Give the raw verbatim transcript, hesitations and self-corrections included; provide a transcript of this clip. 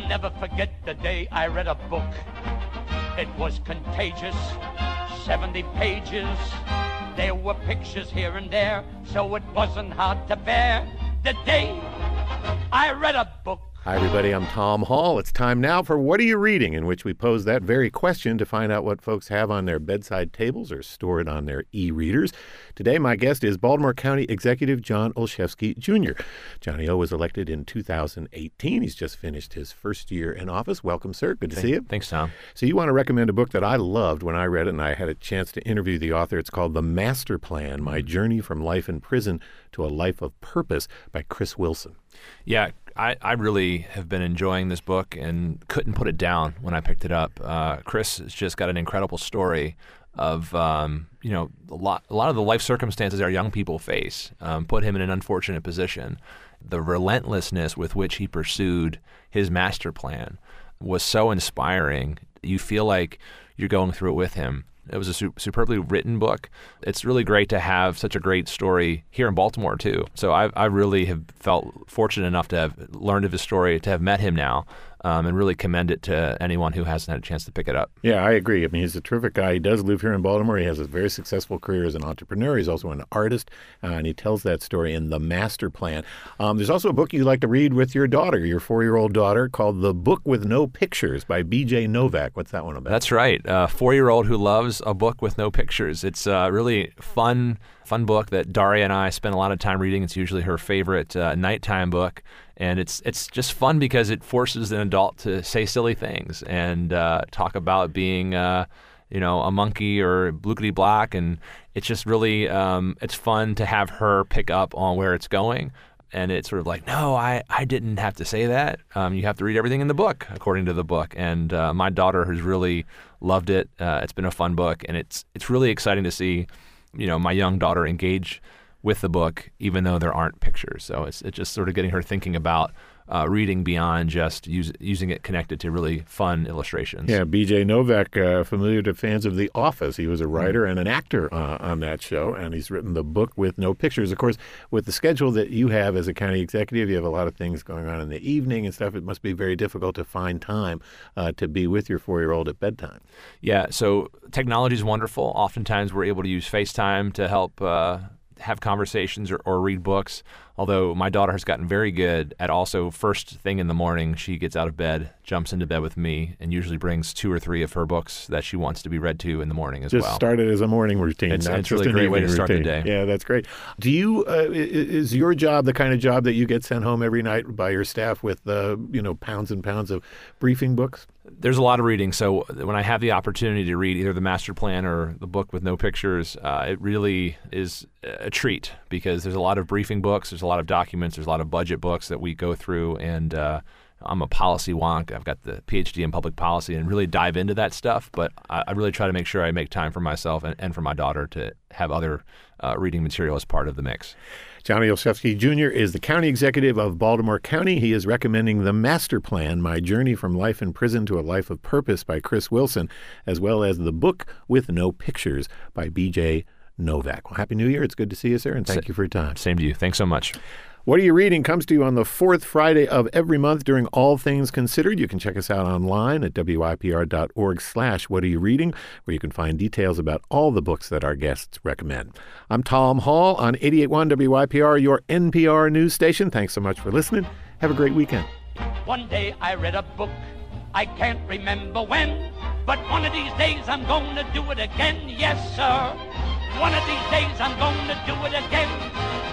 never forget the day I read a book. It was contagious, seventy pages. There were pictures here and there, so it wasn't hard to bear. The day I read a book. Hi, everybody. I'm Tom Hall. It's time now for What Are You Reading?, in which we pose that very question to find out what folks have on their bedside tables or stored on their e-readers. Today, my guest is Baltimore County Executive John Olszewski, Junior Johnny O was elected in two thousand eighteen. He's just finished his first year in office. Welcome, sir. Good to Thank, see you. Thanks, Tom. So you want to recommend a book that I loved when I read it, and I had a chance to interview the author. It's called The Master Plan, My Journey from Life in Prison to a Life of Purpose by Chris Wilson. Yeah, I, I really have been enjoying this book and couldn't put it down when I picked it up. Uh, Chris has just got an incredible story of, um, you know, a lot, a lot of the life circumstances our young people face um, put him in an unfortunate position. The relentlessness with which he pursued his master plan was so inspiring. You feel like you're going through it with him. It was a su- superbly written book. It's really great to have such a great story here in Baltimore, too. So I, I really have felt fortunate enough to have learned of his story, to have met him now, um, and really commend it to anyone who hasn't had a chance to pick it up. Yeah, I agree. I mean, he's a terrific guy. He does live here in Baltimore. He has a very successful career as an entrepreneur. He's also an artist, uh, and he tells that story in The Master Plan. Um, there's also a book you like to read with your daughter, your four-year-old daughter, called The Book with No Pictures by B J Novak. What's that one about? That's right. A four-year-old who loves a book with no pictures. It's a really fun, fun book that Daria and I spend a lot of time reading. It's usually her favorite uh, nighttime book. And it's it's just fun because it forces an adult to say silly things and uh, talk about being, uh, you know, a monkey or blookity black. And it's just really, um, it's fun to have her pick up on where it's going. And it's sort of like, no, I, I didn't have to say that. Um, you have to read everything in the book, according to the book. And uh, my daughter has really loved it. Uh, it's been a fun book. And it's it's really exciting to see, you know, my young daughter engage with the book, even though there aren't pictures. So it's it's just sort of getting her thinking about uh, reading beyond just use, using it connected to really fun illustrations. Yeah, B J Novak, uh, familiar to fans of The Office. He was a writer and an actor uh, on that show, and he's written The Book with No Pictures. Of course, with the schedule that you have as a county executive, you have a lot of things going on in the evening and stuff. It must be very difficult to find time uh, to be with your four-year-old at bedtime. Yeah, so technology is wonderful. Oftentimes we're able to use FaceTime to help uh, have conversations or, or read books, although my daughter has gotten very good at also first thing in the morning, she gets out of bed, jumps into bed with me, and usually brings two or three of her books that she wants to be read to in the morning as just well. Just start it as a morning routine. It's, not it's just really a great way to start routine. the day. Yeah, that's great. Do you, uh, is your job the kind of job that you get sent home every night by your staff with, uh, you know, pounds and pounds of briefing books? There's a lot of reading. So when I have the opportunity to read either the master plan or the book with no pictures, uh, it really is a treat because there's a lot of briefing books, there's a lot of documents, there's a lot of budget books that we go through, and uh, I'm a policy wonk. I've got the P H D in public policy and really dive into that stuff, but I, I really try to make sure I make time for myself and, and for my daughter to have other uh, reading material as part of the mix. Johnny Olszewski, Junior is the county executive of Baltimore County. He is recommending The Master Plan, My Journey from Life in Prison to a Life of Purpose by Chris Wilson, as well as The Book with No Pictures by B J Novak. Well, Happy New Year. It's good to see you, sir, and thank Sa- you for your time. Same to you. Thanks so much. What Are You Reading comes to you on the fourth Friday of every month during All Things Considered. You can check us out online at W I P R dot org slash What Are You Reading, where you can find details about all the books that our guests recommend. I'm Tom Hall on eighty-eight point one W I P R, your N P R news station. Thanks so much for listening. Have a great weekend. One day I read a book, I can't remember when, but one of these days I'm going to do it again, yes, sir. One of these days I'm going to do it again.